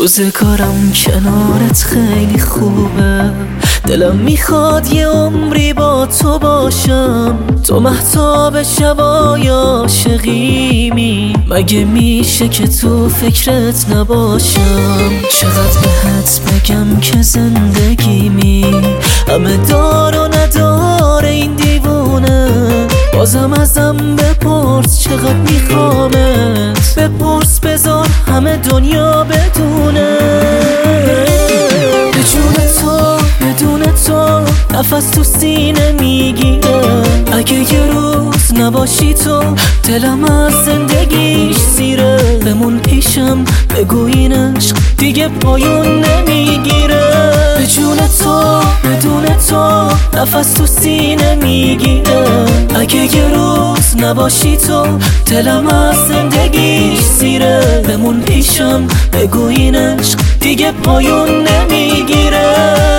روزگارم کنارت خیلی خوبه، دلم میخواد یه عمری با تو باشم. تو مهتاب شبای عاشقیمی، مگه میشه که تو فکرت نباشم؟ چقدر بهت بگم که زندگیمی همه دار و نداره این دیوونه. بازم ازم بپرس چقدر میخوامت، بپرس بذار همه دنیا بدونه. به جون تو بدون تو نفس تو سینه میگیره. اگه یه روز نباشی تو دلم از زندگیش سیره. بمون پیشم بگو این عشق دیگه پایون نمیگیره. به جون تو بدون تو نفس تو سینه میگیره. اگه یه روز نباشی تو دلم از زندگیش سیره. بمون پیشم بگو این عشق دیگه پایون نمیگیره.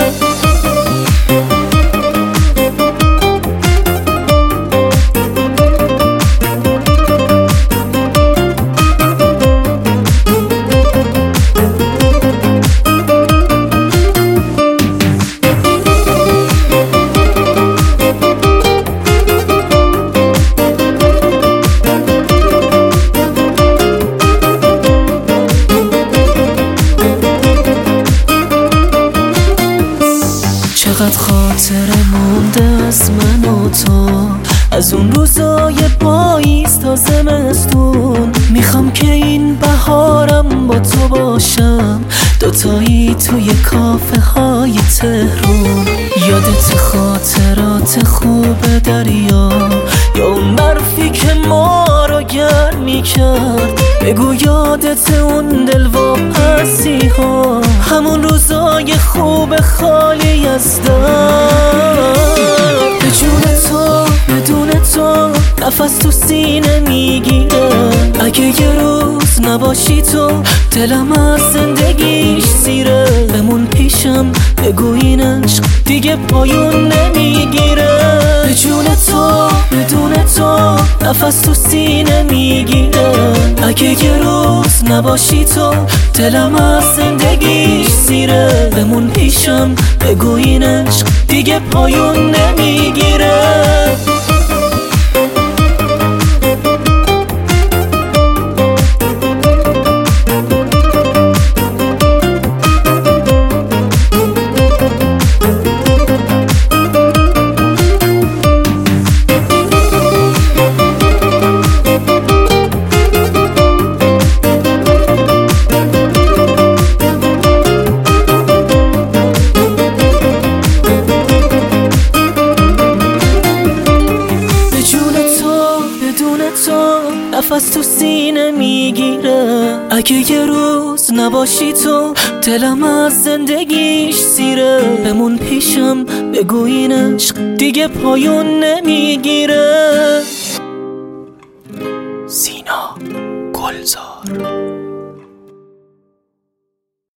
چقدر خاطره مونده از من و تو، از اون روزای پاییز تا زمستون. میخوام که این بهارم با تو باشم، دوتایی توی کافه های تهرون. یادت خاطرات خوب دریا، یا اون برفی که ما رو گرم میکرد؟ بگو یادت اون دلواپسی ها، همون روزای خوب خالی از درد. به جون تو بدون تو نفس تو سینه میگیره. اگه یه روز نباشی تو دلم از زندگیش سیره. بمون پیشم بگو این عشق دیگه پایون نمیگیره. به جون تو بدون تو نفس تو سینه میگیره. اگه یه روز نباشی تو دلم از زندگیش سیره. بمون پیشم بگو این عشق دیگه پایون نمیگیره. نفس تو سینه میگیره. اگه یه روز نباشی تو دلم از زندگیش سیره. بمون پیشم بگو این عشق دیگه پایون نمیگیره.